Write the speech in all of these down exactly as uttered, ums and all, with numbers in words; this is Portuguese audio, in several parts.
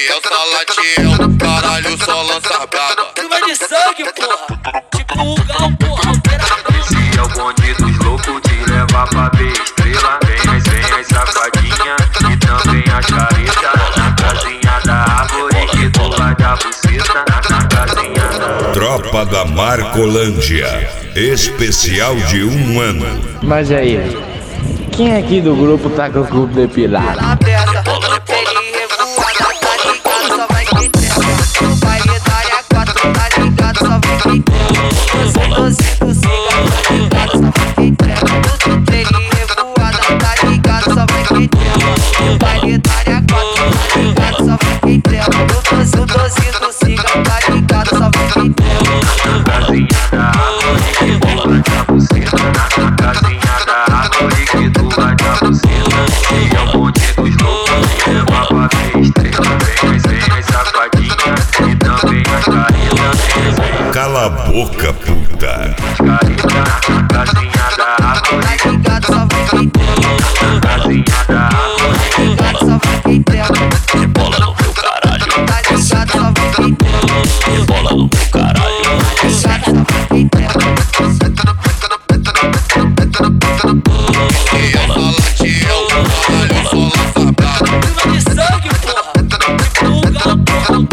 eu só latiel, caralho, só lança braba. Clima de sangue, porra, tipo o gal, porra. Esse é o bonde dos loucos, te leva pra ver estrela. Vem as, vem as safadinha e também as caretas. Na casinha da árvore que tu vai dar buceta. Na casinha da... Tropa da Marcolândia, especial de um ano. Mas aí, quem aqui do grupo tá com o cu depilado? Na peça, pele revoada, tá ligado, só vai que tem. No baile da área quatro, tá ligado, só vai que tem. Doze, doze, do cigarro, tá ligado, só vai que tem. Pele revoada, tá ligado, só vai que tem. No baile da área quatro, tá ligado, só vai que tem. Doze, doze, do cigarro, tá ligado, só vai que tem. Na casinha da árvore que tu vai dar buceta. Na casinha da árvore que tu vai dar buceta. E é o bonde dos loucos, te leva pra ver estrela. Vem as, vem as safadinhas e também as caretas. Cala a boca, puta. As caretas na casinha da árvore. Tá ligado, só vai que tem. Na casinha da árvore. Tá ligado, só vai que tem. Rebola no meu caralho, Tá ligado, só vai que tem. rebola no meu caralho. Tá ligado, só vai que tem. Eu só latiel, caralho, só lança braba. Clima de sangue, porra, tipo o gal, porra.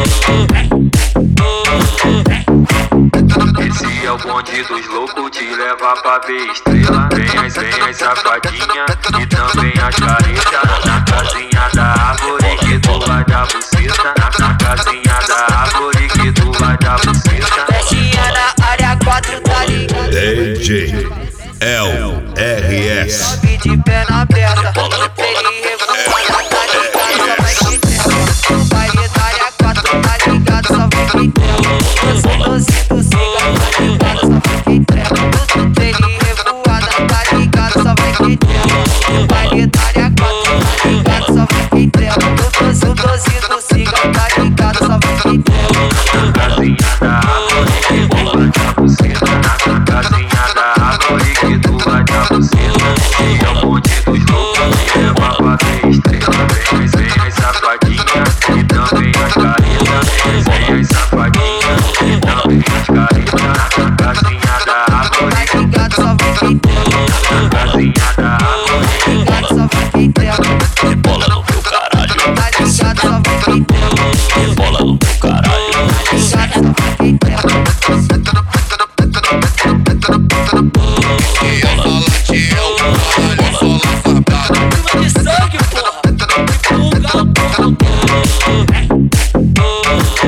Esse é o bonde dos loucos, te leva pra ver estrela. Vem as, vem as safadinha e também as caretas. Na casinha da árvore que tu vai dar buceta. Na, na casinha da árvore que tu vai dar buceta. Festinha na área quatro, tá ligado. D J L R S. Sobe de pé na peça, pele revoada, tá ligado, só vai que tem. No baile da área quatro, tá ligado, só vai que tem. Doze, doze, do cigarro, tá ligado, só vai que tem. Pele revoada, tá ligado, só vai que tem. No baile da área quatro, tá ligado, só vai que tem. Doze, doze, do cigarro, tá ligado, só vai que tem. Na casinha da árvore que tu vai dar buceta. Na casinha da árvore que tu vai dar buceta. E é o bonde dos loucos, te leva pra ver estrela. Vem as, vem as safadinhas e também as caretas. Vem as safadinhas e também as caretas. Na casinha da árvore. Tá ligado, só vai que tem. Na casinha da árvore. Tá ligado, só vai que tem. Rebola no meu caralho, Tá ligado, só vai que tem. rebola no meu caralho. Tá ligado, só vai que tem. Eu só latiel, caralho, só lança braba. Clima de sangue, porra, tipo o gal, porra.